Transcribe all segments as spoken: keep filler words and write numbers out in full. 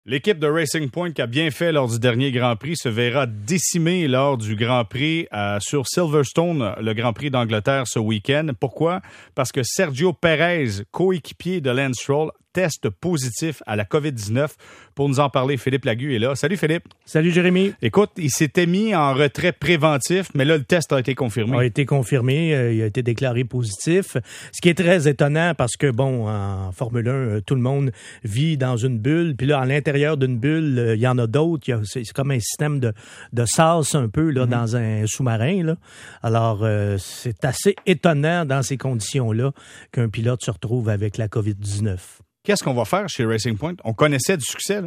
L'équipe de Racing Point qui a bien fait lors du dernier Grand Prix se verra décimée lors du Grand Prix euh, sur Silverstone, le Grand Prix d'Angleterre ce week-end. Pourquoi? Parce que Sergio Pérez, coéquipier de Lance Stroll, test positif à la covid dix-neuf. Pour nous en parler, Philippe Lagu est là. Salut Philippe. Salut Jérémy. Écoute, il s'était mis en retrait préventif, mais là, le test a été confirmé. A été confirmé, euh, il a été déclaré positif. Ce qui est très étonnant parce que, bon, en Formule un, euh, tout le monde vit dans une bulle. Puis là, à l'intérieur d'une bulle, euh, il y en a d'autres. Il y a, c'est, c'est comme un système de, de sas un peu là, mm-hmm. dans un sous-marin. Là. Alors, euh, c'est assez étonnant dans ces conditions-là qu'un pilote se retrouve avec la covid dix-neuf. Qu'est-ce qu'on va faire chez Racing Point? On connaissait du succès, là.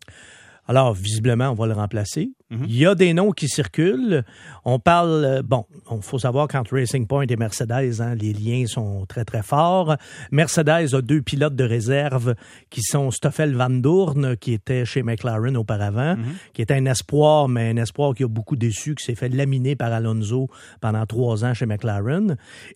Alors, visiblement, on va le remplacer. Mm-hmm. Il y a des noms qui circulent. On parle... Euh, bon, il faut savoir qu'entre Racing Point et Mercedes, hein, les liens sont très, très forts. Mercedes a deux pilotes de réserve qui sont Stoffel Vandoorne, qui était chez McLaren auparavant, mm-hmm. qui était un espoir, mais un espoir qui a beaucoup déçu, qui s'est fait laminer par Alonso pendant trois ans chez McLaren,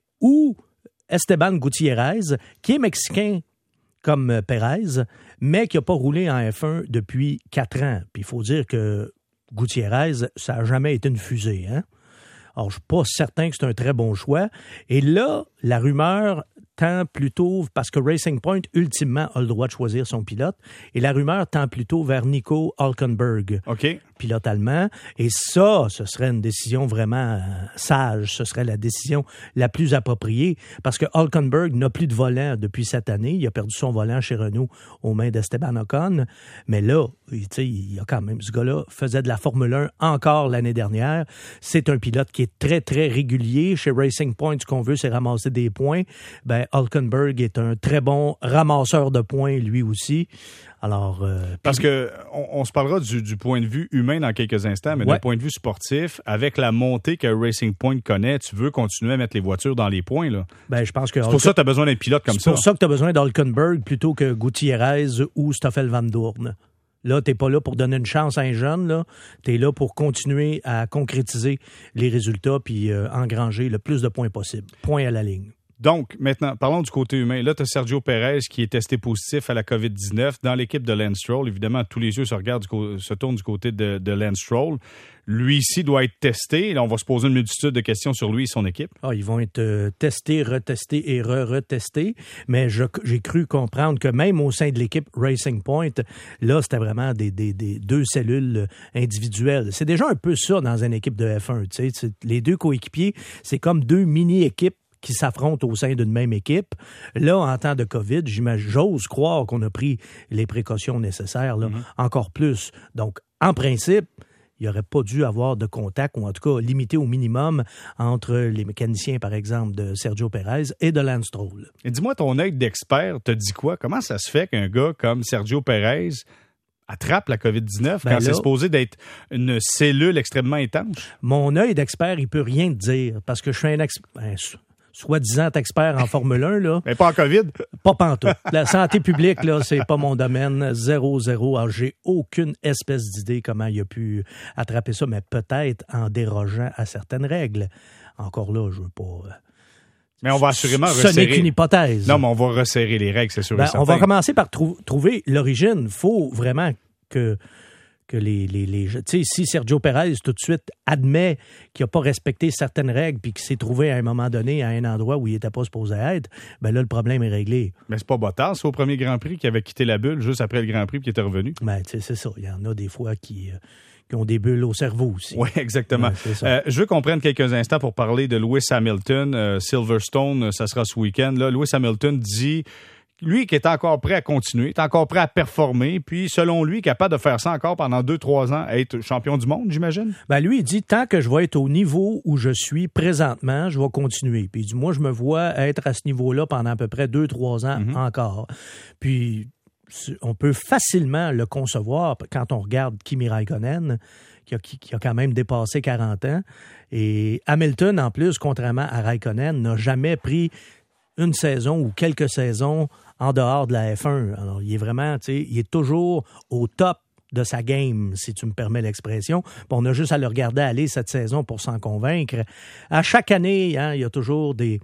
ou Esteban Gutiérrez, qui est mexicain, comme Pérez, mais qui n'a pas roulé en F un depuis quatre ans. Puis il faut dire que Gutiérrez, ça n'a jamais été une fusée. Hein? Alors, je ne suis pas certain que c'est un très bon choix. Et là, la rumeur tend plutôt, parce que Racing Point, ultimement, a le droit de choisir son pilote, et la rumeur tend plutôt vers Nico Hülkenberg, OK. pilote allemand. Et ça, ce serait une décision vraiment sage. Ce serait la décision la plus appropriée, parce que Hülkenberg n'a plus de volant depuis cette année. Il a perdu son volant chez Renault aux mains d'Esteban Ocon. Mais là, tu sais, il y a quand même, ce gars-là faisait de la Formule un encore l'année dernière. C'est un pilote qui est très, très régulier. Chez Racing Point, ce qu'on veut, c'est ramasser des points. Ben, Hülkenberg est un très bon ramasseur de points, lui aussi. Alors, euh, Parce puis... que on, on se parlera du, du point de vue humain dans quelques instants, mais ouais. d'un point de vue sportif, avec la montée que Racing Point connaît, tu veux continuer à mettre les voitures dans les points, là. Ben, je pense que c'est pour Hulken... ça que tu as besoin d'un pilote comme c'est ça. C'est pour ça que tu as besoin d'Hülkenberg plutôt que Gutiérrez ou Stoffel Vandoorne. Là, tu n'es pas là pour donner une chance à un jeune, là. Tu es là pour continuer à concrétiser les résultats puis euh, engranger le plus de points possible. Point à la ligne. Donc, maintenant, parlons du côté humain. Là, tu as Sergio Pérez qui est testé positif à la covid dix-neuf. Dans l'équipe de Lance Stroll, évidemment, tous les yeux se, regardent, se tournent du côté de, de Lance Stroll. Lui ici doit être testé. Là, on va se poser une multitude de questions sur lui et son équipe. Ah, ils vont être euh, testés, retestés et re-retestés. Mais je, j'ai cru comprendre que même au sein de l'équipe Racing Point, là, c'était vraiment des, des, des deux cellules individuelles. C'est déjà un peu ça dans une équipe de F un. Tu sais, les deux coéquipiers, c'est comme deux mini-équipes qui s'affrontent au sein d'une même équipe. Là, en temps de COVID, j'imagine, j'ose croire qu'on a pris les précautions nécessaires, là, mm-hmm. encore plus. Donc, en principe, il n'y aurait pas dû avoir de contact, ou en tout cas limité au minimum, entre les mécaniciens, par exemple, de Sergio Pérez et de Lance Stroll. Et dis-moi, ton œil d'expert te dit quoi? Comment ça se fait qu'un gars comme Sergio Pérez attrape la covid dix-neuf ben quand là, c'est supposé d'être une cellule extrêmement étanche? Mon œil d'expert, il peut rien te dire, parce que je suis un expert... Ben, soi-disant expert en Formule un, là. Mais pas en COVID? Pas pantoute. La santé publique, là, c'est pas mon domaine. Zéro, zéro. Alors, j'ai aucune espèce d'idée comment il a pu attraper ça, mais peut-être en dérogeant à certaines règles. Encore là, je veux pas... Mais on va assurément resserrer... Ce n'est qu'une hypothèse. Non, mais on va resserrer les règles, c'est sûr ben, et certain. On va commencer par trou- trouver l'origine. Il faut vraiment que... que les, les, les tu sais, si Sergio Pérez tout de suite admet qu'il n'a pas respecté certaines règles puis qu'il s'est trouvé à un moment donné à un endroit où il n'était pas supposé être, ben là, le problème est réglé. Mais c'est pas Bottas, c'est au premier Grand Prix qui avait quitté la bulle juste après le Grand Prix puis qui était revenu. Ben, tu sais, c'est ça. Il y en a des fois qui, euh, qui ont des bulles au cerveau aussi. Oui, exactement. Ouais, euh, je veux qu'on prenne quelques instants pour parler de Lewis Hamilton. Euh, Silverstone, ça sera ce week-end. Là, Lewis Hamilton dit... Lui qui est encore prêt à continuer, est encore prêt à performer, puis selon lui, capable de faire ça encore pendant deux trois ans, être champion du monde, j'imagine? Ben lui, il dit, tant que je vais être au niveau où je suis présentement, je vais continuer. Puis il dit, moi, je me vois être à ce niveau-là pendant à peu près deux trois ans mm-hmm. encore. Puis on peut facilement le concevoir quand on regarde Kimi Raikkonen, qui a, qui, qui a quand même dépassé quarante ans. Et Hamilton, en plus, contrairement à Raikkonen, n'a jamais pris une saison ou quelques saisons en dehors de la F un. Alors, il est vraiment, tu sais, il est toujours au top de sa game, si tu me permets l'expression. Puis on a juste à le regarder aller cette saison pour s'en convaincre. À chaque année, hein, il y a toujours des,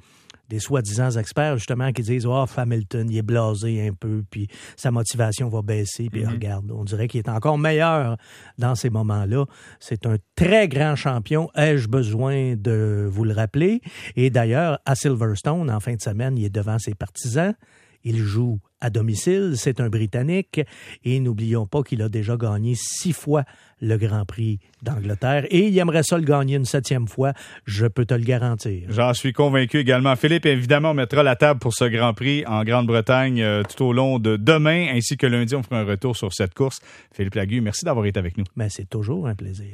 des soi-disant experts, justement, qui disent « Ah, oh, Hamilton, il est blasé un peu, puis sa motivation va baisser. » Puis mm-hmm. regarde, on dirait qu'il est encore meilleur dans ces moments-là. C'est un très grand champion. Ai-je besoin de vous le rappeler? Et d'ailleurs, à Silverstone, en fin de semaine, il est devant ses partisans. Il joue à domicile, c'est un Britannique, et n'oublions pas qu'il a déjà gagné six fois le Grand Prix d'Angleterre, et il aimerait ça le gagner une septième fois, je peux te le garantir. J'en suis convaincu également. Philippe, évidemment, on mettra la table pour ce Grand Prix en Grande-Bretagne euh, tout au long de demain, ainsi que lundi, on fera un retour sur cette course. Philippe Lagu, merci d'avoir été avec nous. Ben, c'est toujours un plaisir.